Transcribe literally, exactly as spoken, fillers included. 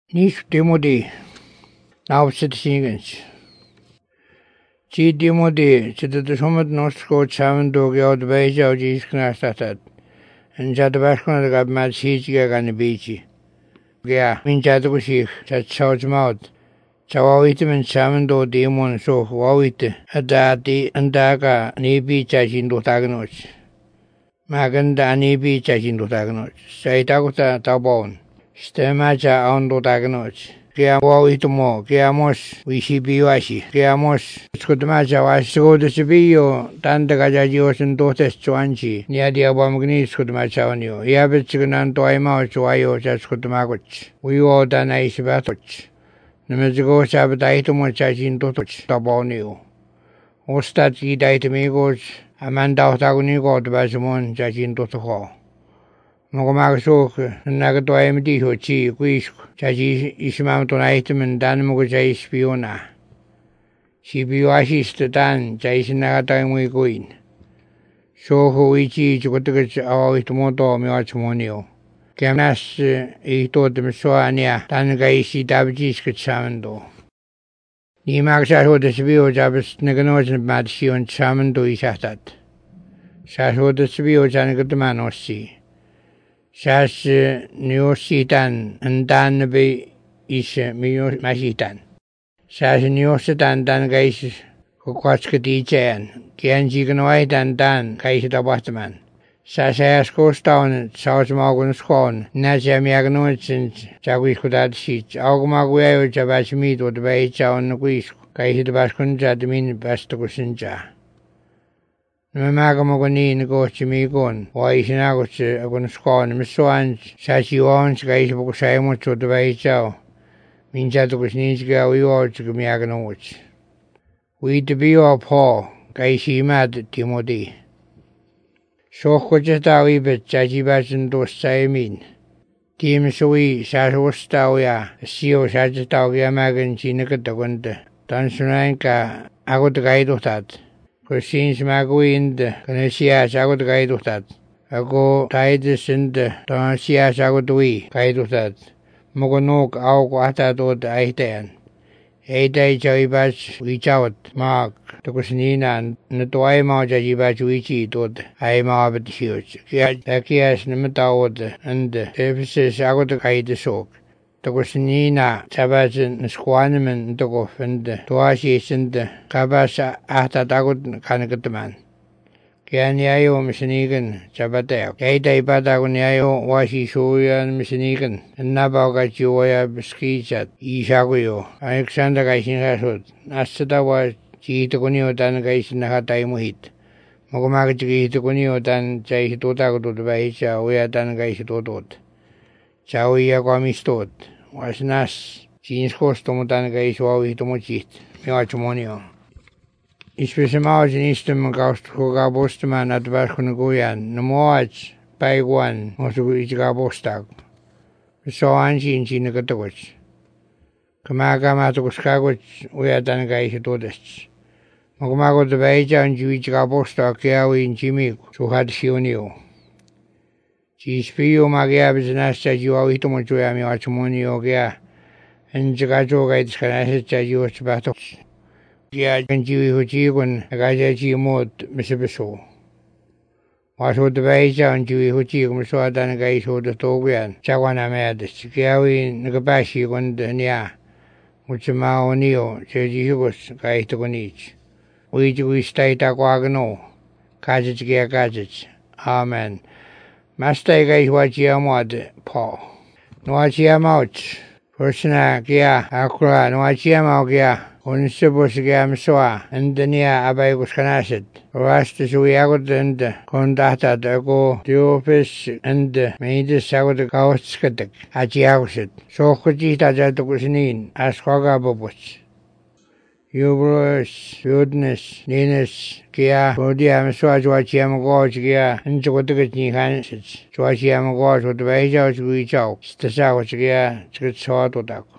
Nis Timothy Nauset Singens. G. Timothy, the summit Nostro Chavan dog out the Beja of Jesus Knastat, and Jadabashkon the Gabmat Sijiga and the Beachy. Gea, Min Jadagushik, Chat South Mouth, Chawawitim and Chavan do demon so Wawit, Adati and Daga, Nibi Chajin do Taganoch. Maganda Nibi Chajin do Taganoch. Saitaguta Tabon. Stemaja on do Taganoch. Gea Wawitumo, Geamos, Wishibiwashi, Geamos, Skutmaja was so the Sibio, Tandagajios and Dotes Chuanchi, near the Abamagni Skutmacha on you. Yabitchigan to Imao Chuayo, Jaskutmagoch. We all done ice batoch. Namazigo Sabataitumo Chajin Totoch, Tabonio. Ostati Daitamigos, Amanda Tagonigo, the Basimon, Jajin Toto. Mogomagosok, Nagato M D Hochi, Quish, Chaji Ismauton item and Danmoja Spiona. Shibiwashi Dan, Jason Nagata and we going. So who ichi to go to our Itomoto, Miachimonio. Camas, he told them so ania, Tangaishi Dabjis Kachamando. Nimaxa who the Sibio Jabas Naganos and Madshi and Chamando Ishatat. Shaho the Sibio Janagataman. Shas New Sitan and Dan be is Mio Masitan. Shas New Sitan Dan Gais Quatskati Chan, Kianjigan White and Dan Kaisita Bataman. Shas Ascos Town, South Morgan's Corn, Nazamiaganoits and Jaguikudat Sheets, Augmagueo Jabashmeet or the Bacha on the Guis, Kaisit Baskunja, the mean Bastakusinja. Mamagomogoni in the ghost to me gone, why is an agot a gun scorn, Miss Swans, Sachi Wans, Guys Boksaimo to the Bacha. Minjatukus Ninja, we all to Miaganoich. We to be all paw, Gaishi mad, Timothy. So could just our bit, Jajibas and those Siamin. Team Sui, Sasostawia, Sio Sajatawia Magan, Chinakatagunda, Tansunanka, I got the guide of that. Since Maguin, Canasia, Sagot guide of that. I go tides and Tonasia Sagotui, guide of that. Mogonok, Auguata, dot Aitan. Eight day Javibas, reach out, Mark, the Kusinina, and the Toima Jajibas, Wichi, dot I marbet huge. Kias Nematawad, and the Ephesus Sagot guide the soak. The Kusinina, Tabas and Squaniman, Togoff, and the Toashis and the Kabasa Ata Tagut Kanakataman. Kianiayo, Missanigan, Chabatek. Eight Patagoniayo, Washi Shoya and Missanigan, and Nabagachoya Skichat, Ishaguyo, Alexander Gaisin Hasud, Nastata was Chitagonio than Gaisin Hataimuhit. Mogomagati Togonio than Jaitotago to the Bahisha, where than Gaisitotot. Chawia Gomistot. Was nas, Jeans Costom Tangais Wawi Tomochit, Miachimonio. Ispesimaj in Eastum Gausthoga Bostaman at Vasconagoyan, Nomoach, Paiguan, Mosuiga Bostag. So Anji in Chinagatoch. Kamaga Matoskagos, where Tangais Todest. Mogomago the Baja and Juiga Bostag, Kiawi in Jimmy, so had Sionio. Chispio Magiabis and Asta Juavitomochuami Achimonio Gea, and Jagajo Gates Canasset Jajus Batos. Gia and Jiwi Huchigun, Gajaji Mot, Missibiso. Was with the Baja and Jiwi Huchigum so than Gais or the Togian, Chawana Madis, Giawi Nagabashi on the Nia, Muchama Neo, Jajus, Gaitogonich. We do state Aquagano, Kajits Gia Gadgets. Amen. Master guys watch your mod, Paul. No watch your mouth. Persona Gia, Akra, no watch your mouth, Gia. On Subus Gam Soa, and the near Abagus Canacid. Rastus we agot and Condata, the go, the office, and made the Sagot Gauscatic, Achiausit. So could eat at the Cusinin, as Hogabobus. Ubros, goodness, Ninus, Gia, Bodiam, Swatchiam Gorge, Gia, and Jogotigny Hansits, Swatchiam Gorge with the Vaja to reach out, Stasawach Gia, Skitsawatodak.